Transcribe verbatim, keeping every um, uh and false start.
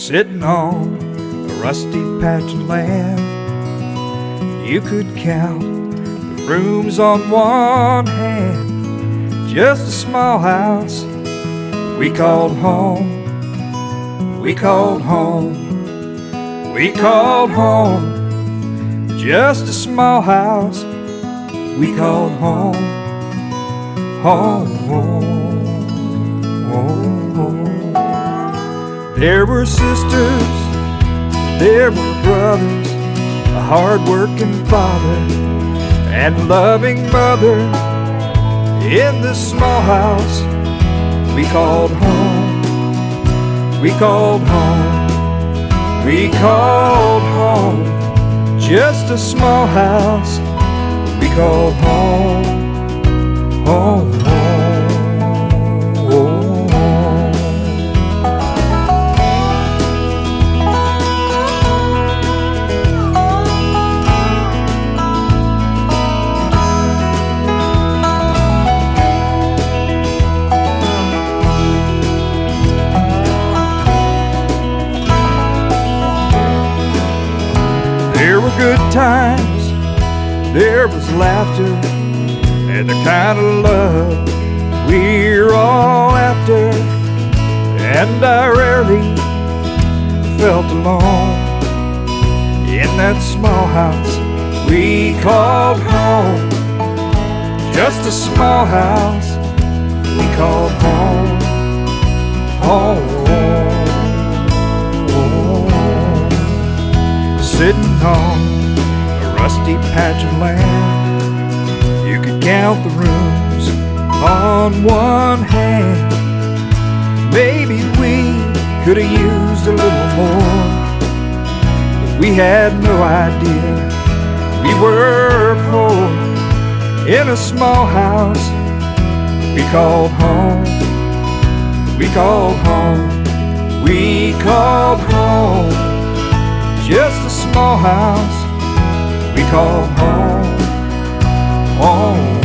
sitting on a rusty patch of land. You could count the rooms on one hand. Just a small house we called home. We called home. We called home. Just a small house we called home. Home, home, home, home. There were sisters, there were brothers, a hard-working father and loving mother in this small house we called home. We called home. We called home. Just a small house we called home. Home, home, home. There were good times, there was laughter, and the kind of love we're all after. And I rarely felt alone in that small house we called home. Just a small house we called home. Home, home. Sitting on a rusty patch of land. You could count the rooms on one hand. Maybe we could have used a little more, but we had no idea we were poor in a small house we called home. We called home. We called home. Just a small house we called home. Home.